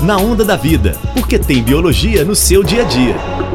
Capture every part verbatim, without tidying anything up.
Na Onda da Vida, porque tem biologia no seu dia a dia.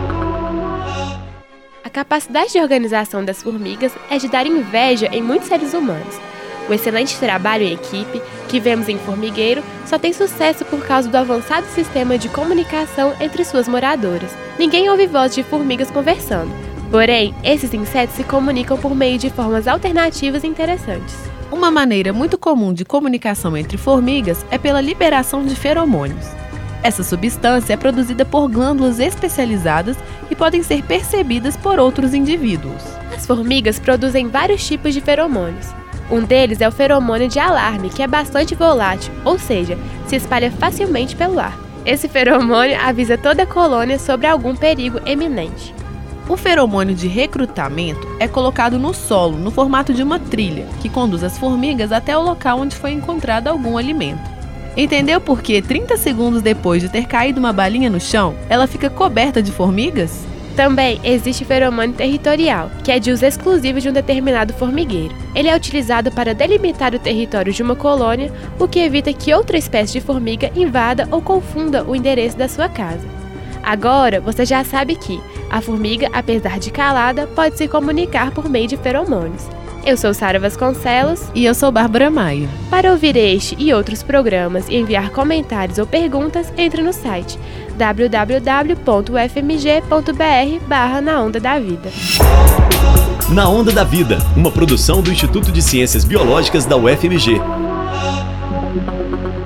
A capacidade de organização das formigas é de dar inveja em muitos seres humanos. O excelente trabalho em equipe que vemos em formigueiro só tem sucesso por causa do avançado sistema de comunicação entre suas moradoras. Ninguém ouve voz de formigas conversando, porém, esses insetos se comunicam por meio de formas alternativas e interessantes. Uma maneira muito comum de comunicação entre formigas é pela liberação de feromônios. Essa substância é produzida por glândulas especializadas e podem ser percebidas por outros indivíduos. As formigas produzem vários tipos de feromônios. Um deles é o feromônio de alarme, que é bastante volátil, ou seja, se espalha facilmente pelo ar. Esse feromônio avisa toda a colônia sobre algum perigo eminente. O feromônio de recrutamento é colocado no solo, no formato de uma trilha, que conduz as formigas até o local onde foi encontrado algum alimento. Entendeu por que, trinta segundos depois de ter caído uma balinha no chão, ela fica coberta de formigas? Também existe o feromônio territorial, que é de uso exclusivo de um determinado formigueiro. Ele é utilizado para delimitar o território de uma colônia, o que evita que outra espécie de formiga invada ou confunda o endereço da sua casa. Agora, você já sabe que a formiga, apesar de calada, pode se comunicar por meio de feromônios. Eu sou Sara Vasconcelos e eu sou Bárbara Maia. Para ouvir este e outros programas e enviar comentários ou perguntas, entre no site w w w ponto u f m g ponto b r barra na onda da vida. Na Onda da Vida, uma produção do Instituto de Ciências Biológicas da U F M G.